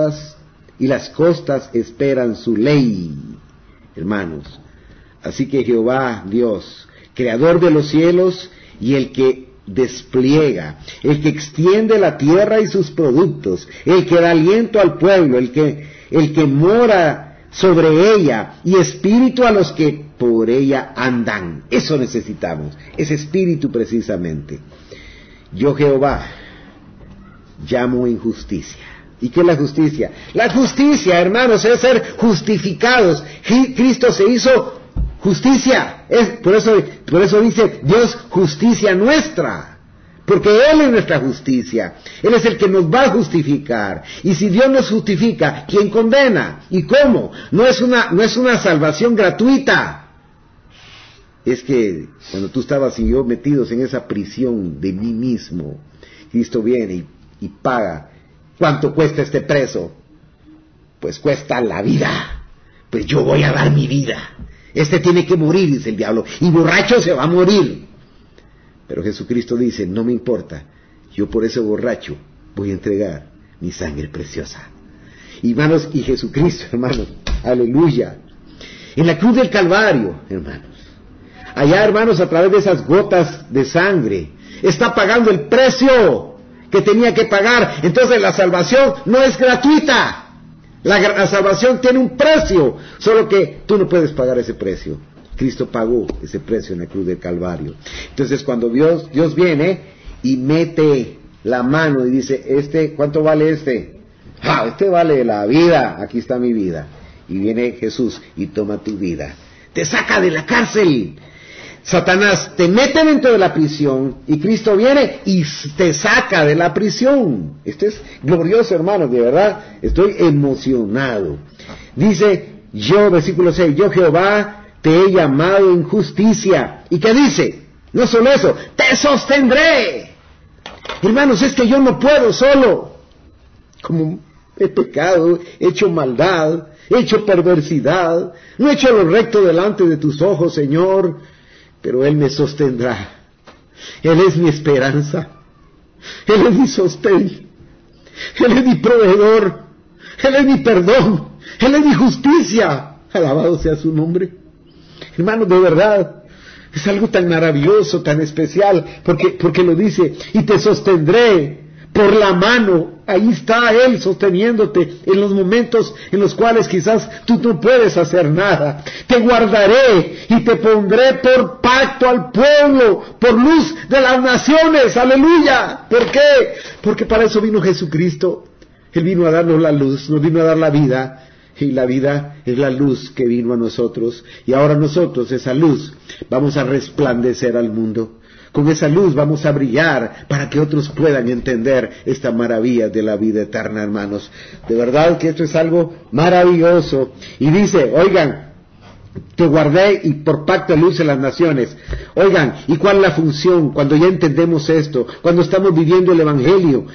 Speaker 1: costas esperan su ley, hermanos. Así que Jehová, Dios, creador de los cielos, y el que despliega, el que extiende la tierra y sus productos, el que da aliento al pueblo, el que mora sobre ella, y espíritu a los que por ella andan. Eso necesitamos, ese espíritu precisamente. Yo, Jehová, llamo en justicia. ¿Y qué es la justicia? La justicia, hermanos, es ser justificados. Cristo se hizo justicia. Por eso dice Dios, justicia nuestra. Porque Él es nuestra justicia. Él es el que nos va a justificar. Y si Dios nos justifica, ¿quién condena? ¿Y cómo? No es una salvación gratuita. Es que cuando tú estabas y yo metidos en esa prisión de mí mismo, Cristo viene y paga. ¿Cuánto cuesta este preso? Pues cuesta la vida. Pues yo voy a dar mi vida. Este tiene que morir, dice el diablo, y borracho se va a morir. Pero Jesucristo dice, no me importa, yo por ese borracho voy a entregar mi sangre preciosa. Hermanos, y Jesucristo, hermanos, aleluya. En la cruz del Calvario, hermanos, allá, hermanos, a través de esas gotas de sangre, está pagando el precio que tenía que pagar. Entonces la salvación no es gratuita. La salvación tiene un precio, solo que tú no puedes pagar ese precio. Cristo pagó ese precio en la cruz del Calvario. Entonces cuando Dios viene y mete la mano y dice, ¿cuánto vale este? Este vale la vida, aquí está mi vida. Y viene Jesús y toma tu vida. Te saca de la cárcel. Satanás te mete dentro de la prisión y Cristo viene y te saca de la prisión. Esto es glorioso, hermanos, de verdad, estoy emocionado. Dice, versículo 6, yo Jehová te he llamado en justicia. ¿Y qué dice? No solo eso, te sostendré. Hermanos, es que yo no puedo solo. Como he pecado, he hecho maldad, he hecho perversidad, no he hecho lo recto delante de tus ojos, Señor. Pero Él me sostendrá. Él es mi esperanza. Él es mi sostén. Él es mi proveedor. Él es mi perdón. Él es mi justicia. Alabado sea su nombre. Hermanos, de verdad, es algo tan maravilloso, tan especial, porque lo dice, y te sostendré por la mano. Ahí está Él sosteniéndote en los momentos en los cuales quizás tú no puedes hacer nada. Te guardaré y te pondré por pacto al pueblo, por luz de las naciones. ¡Aleluya! ¿Por qué? Porque para eso vino Jesucristo. Él vino a darnos la luz, nos vino a dar la vida. Y la vida es la luz que vino a nosotros. Y ahora nosotros, esa luz, vamos a resplandecer al mundo. Con esa luz vamos a brillar para que otros puedan entender esta maravilla de la vida eterna, hermanos. De verdad que esto es algo maravilloso. Y dice, oigan, te guardé y por pacto de luz en las naciones. Oigan, ¿y cuál es la función cuando ya entendemos esto? Cuando estamos viviendo el Evangelio,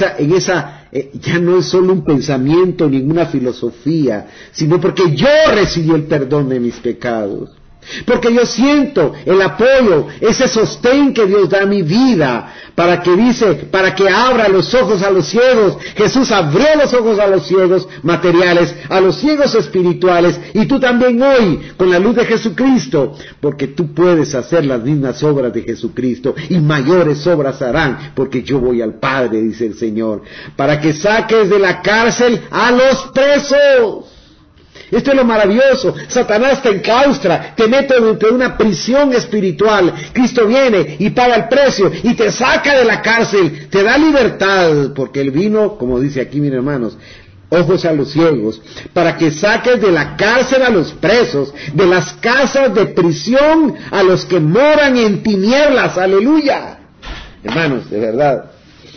Speaker 1: ya no es solo un pensamiento, ninguna filosofía, sino porque yo recibí el perdón de mis pecados. Porque yo siento el apoyo, ese sostén que Dios da a mi vida, para que abra los ojos a los ciegos. Jesús abrió los ojos a los ciegos materiales, a los ciegos espirituales, y tú también hoy, con la luz de Jesucristo, porque tú puedes hacer las mismas obras de Jesucristo, y mayores obras harán, porque yo voy al Padre, dice el Señor, para que saques de la cárcel a los presos. Esto es lo maravilloso. Satanás te enclaustra, te mete dentro de una prisión espiritual. Cristo viene y paga el precio y te saca de la cárcel, te da libertad, porque Él vino, como dice aquí, mis hermanos, ojos a los ciegos, para que saques de la cárcel a los presos, de las casas de prisión a los que moran en tinieblas. Aleluya. Hermanos, de verdad,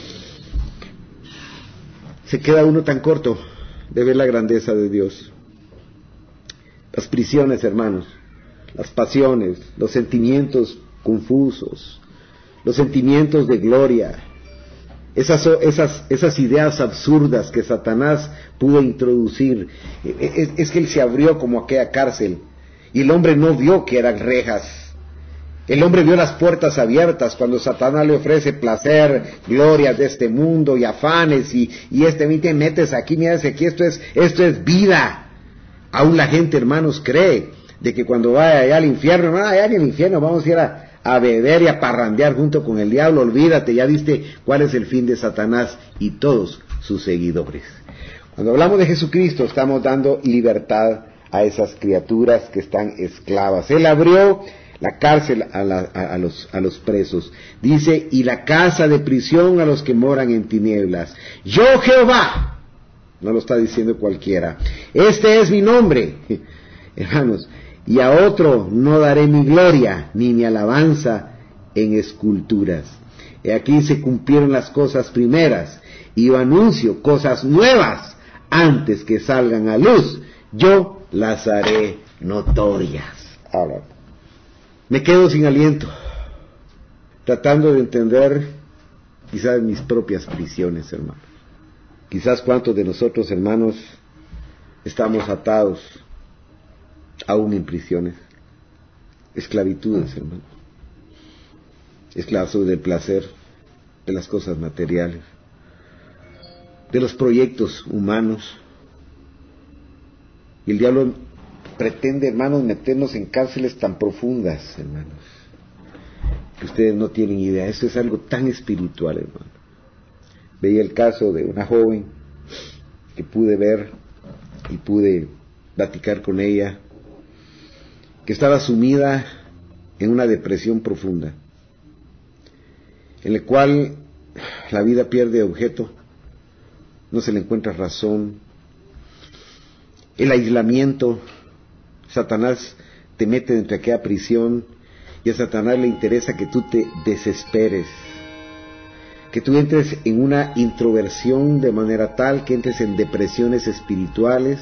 Speaker 1: se queda uno tan corto de ver la grandeza de Dios. Las prisiones, hermanos, las pasiones, los sentimientos confusos, los sentimientos de gloria, esas ideas absurdas que Satanás pudo introducir. Es que él se abrió como aquella cárcel, y el hombre no vio que eran rejas. El hombre vio las puertas abiertas cuando Satanás le ofrece placer, glorias de este mundo y afanes, y te metes aquí, mira, aquí esto es vida. Aún la gente, hermanos, cree de que cuando vaya allá al infierno, allá en el infierno vamos a ir a beber y a parrandear junto con el diablo. Olvídate, ya viste cuál es el fin de Satanás y todos sus seguidores. Cuando hablamos de Jesucristo, estamos dando libertad a esas criaturas que están esclavas. Él abrió la cárcel a los presos. Dice, y la casa de prisión a los que moran en tinieblas. Yo, Jehová, no lo está diciendo cualquiera, este es mi nombre, hermanos, y a otro no daré mi gloria, ni mi alabanza en esculturas. Y aquí se cumplieron las cosas primeras, y yo anuncio cosas nuevas, antes que salgan a luz, yo las haré notorias. Ahora, me quedo sin aliento, tratando de entender quizás mis propias prisiones, hermanos. Quizás cuántos de nosotros, hermanos, estamos atados aún en prisiones, esclavitudes, hermanos, esclavos del placer, de las cosas materiales, de los proyectos humanos. Y el diablo pretende, hermanos, meternos en cárceles tan profundas, hermanos, que ustedes no tienen idea. Eso es algo tan espiritual, hermano. Veía el caso de una joven que pude ver y pude platicar con ella, que estaba sumida en una depresión profunda, en la cual la vida pierde objeto, no se le encuentra razón, el aislamiento. Satanás te mete dentro de aquella prisión, y a Satanás le interesa que tú te desesperes, que tú entres en una introversión de manera tal que entres en depresiones espirituales,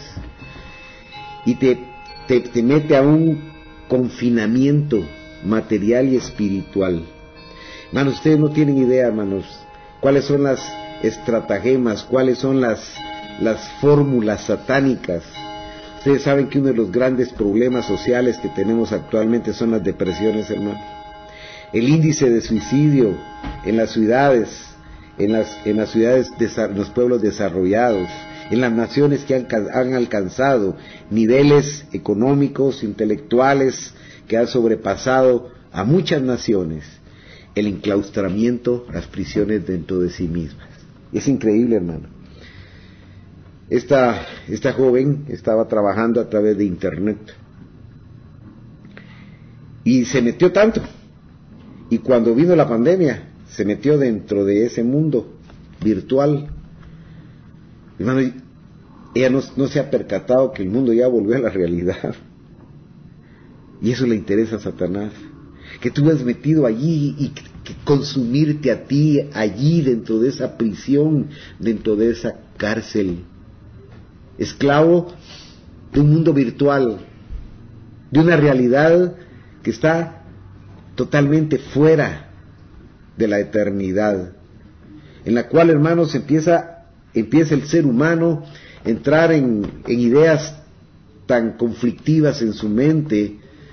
Speaker 1: y te mete a un confinamiento material y espiritual. Hermanos, ustedes no tienen idea, hermanos, cuáles son las estratagemas, cuáles son las fórmulas satánicas. Ustedes saben que uno de los grandes problemas sociales que tenemos actualmente son las depresiones, hermanos. El índice de suicidio en las ciudades, en los pueblos desarrollados, en las naciones que han alcanzado niveles económicos, intelectuales, que han sobrepasado a muchas naciones, el enclaustramiento, las prisiones dentro de sí mismas. Es increíble, hermano. Esta joven estaba trabajando a través de internet y se metió tanto, y cuando vino la pandemia se metió dentro de ese mundo virtual. Hermano, ella no se ha percatado que el mundo ya volvió a la realidad, y eso le interesa a Satanás, que tú has metido allí y que consumirte a ti allí dentro de esa prisión, dentro de esa cárcel, esclavo de un mundo virtual, de una realidad que está totalmente fuera de la eternidad, en la cual, hermanos, empieza el ser humano a entrar en ideas tan conflictivas en su mente,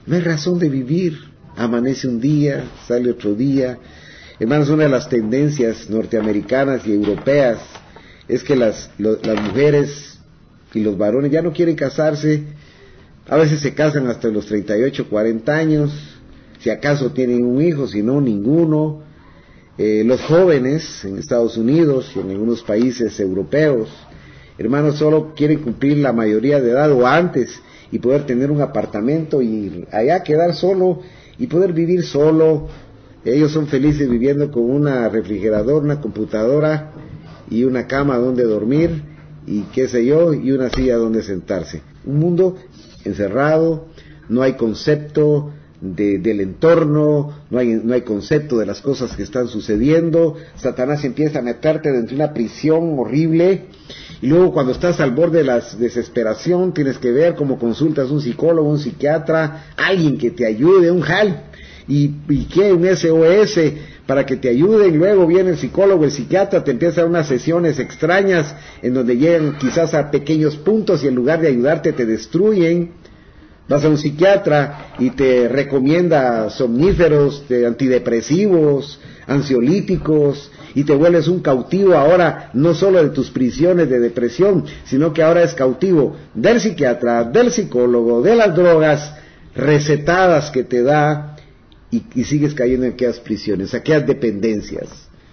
Speaker 1: no hay razón de vivir. Amanece un día, sale otro día. Hermanos, una de las tendencias norteamericanas y europeas es que las mujeres y los varones ya no quieren casarse. A veces se casan hasta los 38, 40 años, si acaso tienen un hijo, si no, ninguno. Los jóvenes en Estados Unidos y en algunos países europeos, hermanos, solo quieren cumplir la mayoría de edad o antes y poder tener un apartamento y allá quedar solo y poder vivir solo. Ellos son felices viviendo con una refrigeradora, una computadora y una cama donde dormir y qué sé yo, y una silla donde sentarse. Un mundo encerrado, no hay concepto del entorno, no hay concepto de las cosas que están sucediendo. Satanás empieza a meterte dentro de una prisión horrible, y luego cuando estás al borde de la desesperación tienes que ver cómo consultas un psicólogo, un psiquiatra, alguien que te ayude, un HAL, y que un SOS para que te ayuden. Luego viene el psicólogo, el psiquiatra, te empieza a dar unas sesiones extrañas en donde llegan quizás a pequeños puntos y en lugar de ayudarte te destruyen. Vas a un psiquiatra y te recomienda somníferos, antidepresivos, ansiolíticos, y te vuelves un cautivo ahora no solo de tus prisiones de depresión, sino que ahora es cautivo del psiquiatra, del psicólogo, de las drogas recetadas que te da, y sigues cayendo en aquellas prisiones, aquellas dependencias.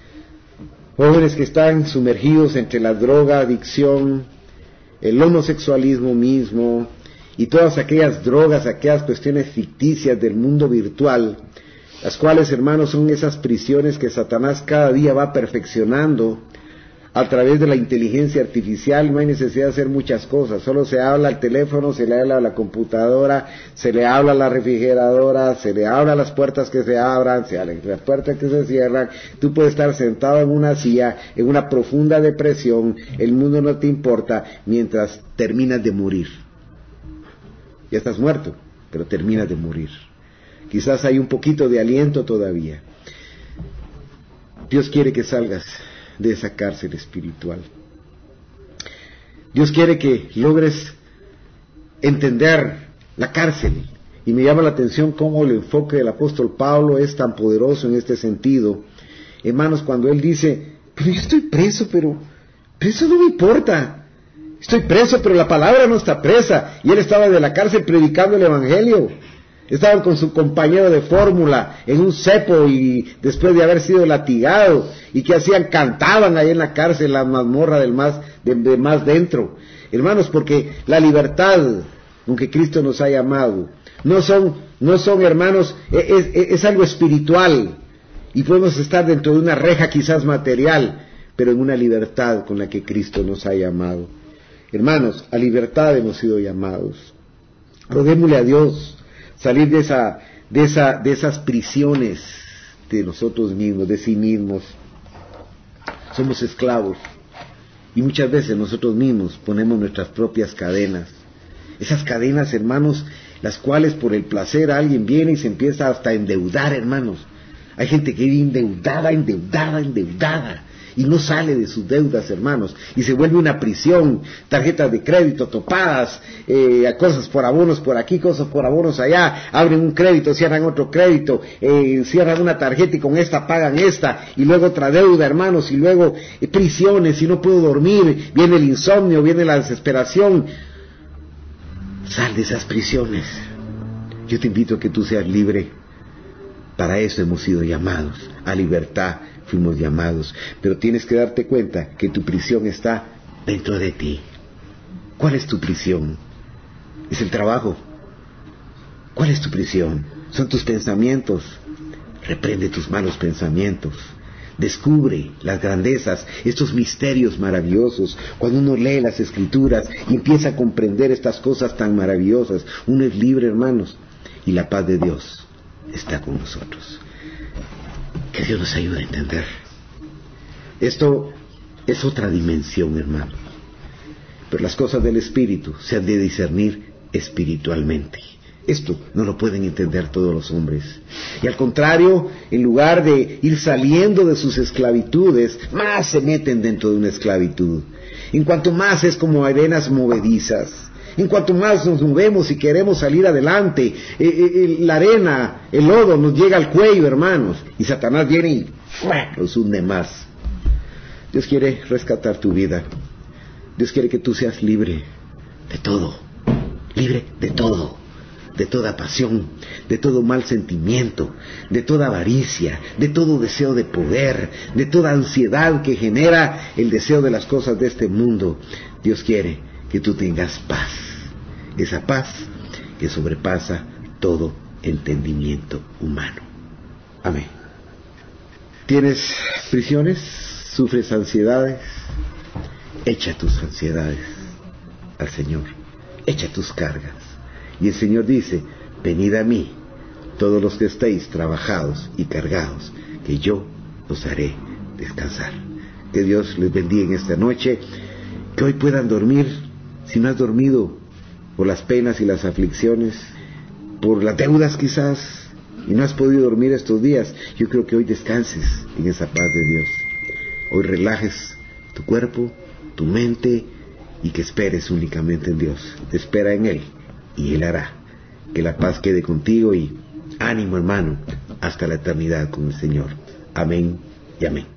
Speaker 1: Jóvenes que están sumergidos entre la droga, adicción, el homosexualismo mismo, y todas aquellas drogas, aquellas cuestiones ficticias del mundo virtual, las cuales, hermanos, son esas prisiones que Satanás cada día va perfeccionando a través de la inteligencia artificial. No hay necesidad de hacer muchas cosas, solo se habla al teléfono, se le habla a la computadora, se le habla a la refrigeradora, se le habla a las puertas que se abran, se hablan las puertas que se cierran. Tú puedes estar sentado en una silla, en una profunda depresión, el mundo no te importa, mientras terminas de morir. Ya estás muerto, pero terminas de morir. Quizás hay un poquito de aliento todavía. Dios quiere que salgas de esa cárcel espiritual. Dios quiere que logres entender la cárcel. Y me llama la atención cómo el enfoque del apóstol Pablo es tan poderoso en este sentido. Hermanos, cuando él dice, pero yo estoy preso, pero eso no me importa. Estoy preso, pero la palabra no está presa. Y él estaba de la cárcel predicando el evangelio. Estaban con su compañero de fórmula en un cepo, y después de haber sido latigado, y que hacían, cantaban ahí en la cárcel, la mazmorra de más dentro. Hermanos, porque la libertad con que Cristo nos ha llamado no son hermanos, es algo espiritual, y podemos estar dentro de una reja quizás material, pero en una libertad con la que Cristo nos ha llamado. Hermanos, a libertad hemos sido llamados. Roguémosle a Dios salir de esas prisiones de nosotros mismos, de sí mismos. Somos esclavos, y muchas veces nosotros mismos ponemos nuestras propias cadenas. Esas cadenas, hermanos, las cuales por el placer alguien viene y se empieza hasta a endeudar, hermanos. Hay gente que vive endeudada, y no sale de sus deudas, hermanos, y se vuelve una prisión. Tarjetas de crédito topadas, cosas por abonos por aquí, cosas por abonos allá, abren un crédito, cierran otro crédito, cierran una tarjeta y con esta pagan esta, y luego otra deuda, hermanos, y luego prisiones, y no puedo dormir, viene el insomnio, viene la desesperación. Sal de esas prisiones. Yo te invito a que tú seas libre. Para eso hemos sido llamados, a libertad fuimos llamados, pero tienes que darte cuenta que tu prisión está dentro de ti. ¿Cuál es tu prisión? ¿Es el trabajo? ¿Cuál es tu prisión? ¿Son tus pensamientos? Reprende tus malos pensamientos. Descubre las grandezas, estos misterios maravillosos. Cuando uno lee las Escrituras y empieza a comprender estas cosas tan maravillosas, uno es libre, hermanos, y la paz de Dios está con nosotros. Que Dios nos ayude a entender. Esto es otra dimensión, hermano. Pero las cosas del Espíritu se han de discernir espiritualmente. Esto no lo pueden entender todos los hombres. Y al contrario, en lugar de ir saliendo de sus esclavitudes, más se meten dentro de una esclavitud. En cuanto más es como arenas movedizas. En cuanto más nos movemos y queremos salir adelante, la arena, el lodo nos llega al cuello, hermanos, y Satanás viene y nos hunde más. Dios quiere rescatar tu vida. Dios quiere que tú seas libre de todo, libre de todo, de toda pasión, de todo mal sentimiento, de toda avaricia, de todo deseo de poder, de toda ansiedad que genera el deseo de las cosas de este mundo. Dios quiere que tú tengas paz, esa paz que sobrepasa todo entendimiento humano. Amén. ¿Tienes prisiones? ¿Sufres ansiedades? Echa tus ansiedades al Señor, echa tus cargas. Y el Señor dice: venid a mí, todos los que estéis trabajados y cargados, que yo os haré descansar. Que Dios les bendiga en esta noche, que hoy puedan dormir. Si no has dormido por las penas y las aflicciones, por las deudas quizás, y no has podido dormir estos días, yo creo que hoy descanses en esa paz de Dios. Hoy relajes tu cuerpo, tu mente, y que esperes únicamente en Dios. Espera en Él y Él hará que la paz quede contigo, y ánimo, hermano, hasta la eternidad con el Señor. Amén y amén.